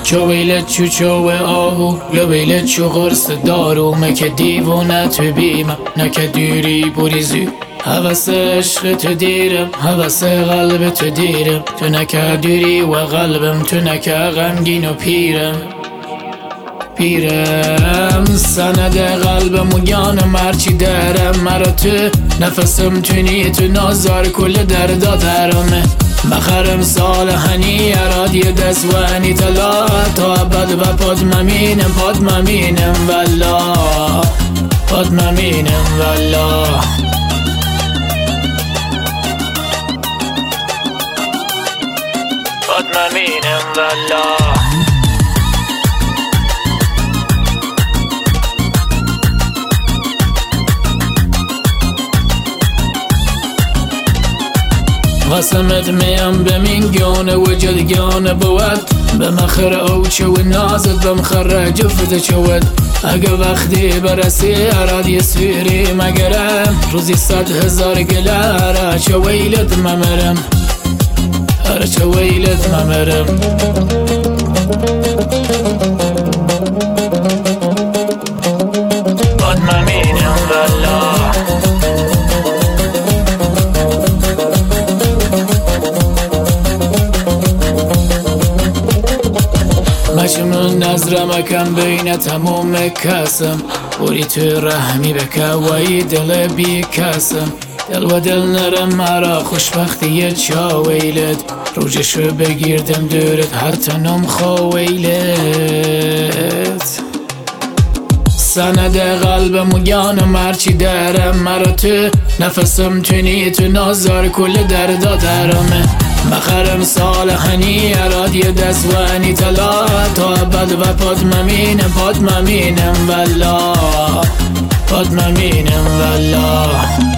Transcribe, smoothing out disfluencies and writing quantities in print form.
چو ویلت چو آهو یا ویلت چو قرص دارو مکه دیوونه تو بیمم نکه دیری بریزی حوث عشق تو دیرم حوث قلب تو دیرم تو نکه دیری و قلبم تو نکه غمگین و پیرم سند قلبم و گانم هرچی درم مرا تو نفسم تونی تو نازار کل دردا درمه بخرم سال هنی اراد یه دست و هنی تلا تا ابد و پاد ممینم والله پاد ممینم والله پاد ممینم والله قسمت میم بمین گونه و جدگانه بود به مخر اوچه و نازت بمخر جفت چود اگه وقتی برسی ارادی سوری مگرم روزی 100,000 گلاره چه ویلت ممرم هر چه ویلت ممرم باد ممینم والله مشمون نظرم کم بین تموم کسم بوری تو رحمی بکه وی دل بی کسم دل و دل نرم مرا خوشبختی چا ویلت روجشو بگیردم دورت هر تنم خویلت سند قلبم و گانم هرچی درم مرا تو نفسم تونی تو نازار کل دردا درمه بخرم سال هنی اراد یه دست و هنی تلا تا ابد و پاد ممینم والله پاد ممینم والله